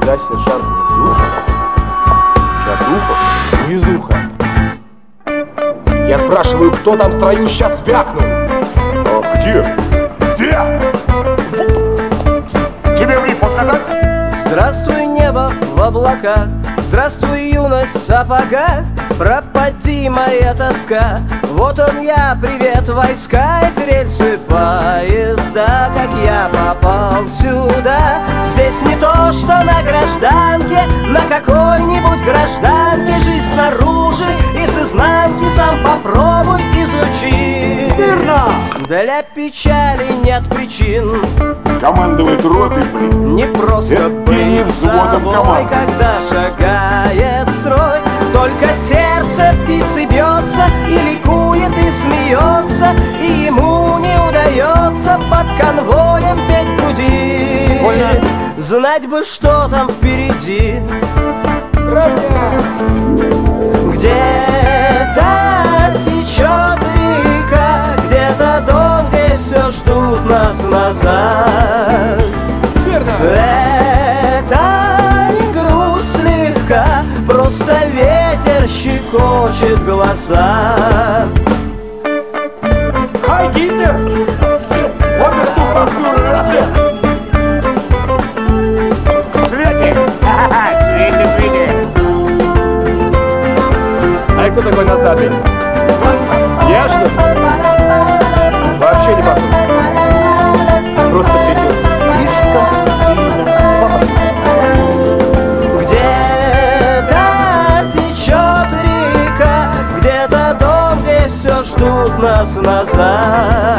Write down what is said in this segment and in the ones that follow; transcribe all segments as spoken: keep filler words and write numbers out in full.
когда сержант Жадухов, Невезуха. Я спрашиваю, кто там в строю сейчас вякнул? А где? Где? Тебе в рифму сказать? Здравствуй, небо в облаках, здравствуй, юность в сапогах, пропади моя тоска. Вот он я, привет, войска и рельсы поезда. Как я попал сюда? Здесь не то, что на гражданке, на какой-нибудь гражданке. Жизнь снаружи и с изнанки сам попробуй изучи. Верно! Для печали нет причин. Командовать ротой, блин. Не просто Это не быть взводом собой, команд. когда шагает строй. Только сердце птицы бьется и ликует, и смеется, и ему не удается под конвоем петь в груди. Больно. Знать бы, что там впереди. Где-то течет река, где-то дом, где все ждут нас назад. Это не грусть слегка, просто ветер щекочет глаза. Хай, Гитлер! Вот и что повсюду процесс! Цветик! Ха-ха-ха! Цветик, цветик! А кто такой носатый? Я что ли? Вообще не похож. Просто придется слишком сильно попасть. Где-то течет река, где-то дом, где все ждут нас назад.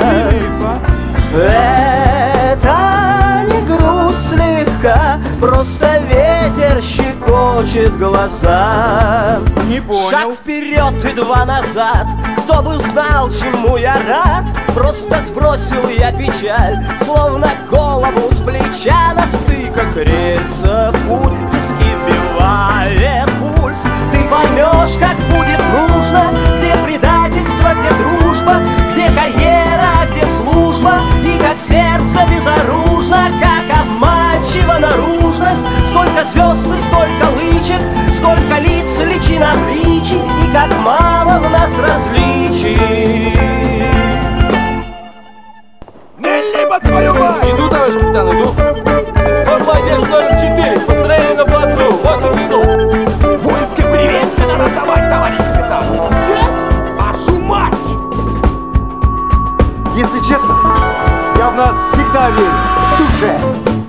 Это не грусть слегка, просто ветер щекочет глаза. Не понял. Шаг вперед и два назад. Кто бы знал, чему я рад. Просто сбросил я печаль, словно голову с плеча. На стыках рельсов пуль виски вбивает пульс. Ты поймешь, как будет нужно, где предательство, где дружба, где карьера, где служба, и как сердце безоружно, как обманчива наружность. Сколько звезд и сколько лычек, сколько лиц, личина в личи, и как мало в нас различий. Либо твою мать! Иду, товарищ капитан, иду. Бомбардир номер четыре, построение на плацу, восемь минут. Воинское приветствие надо давать, товарищ капитан! Вашу мать! Если честно, я в нас всегда верю, в душе.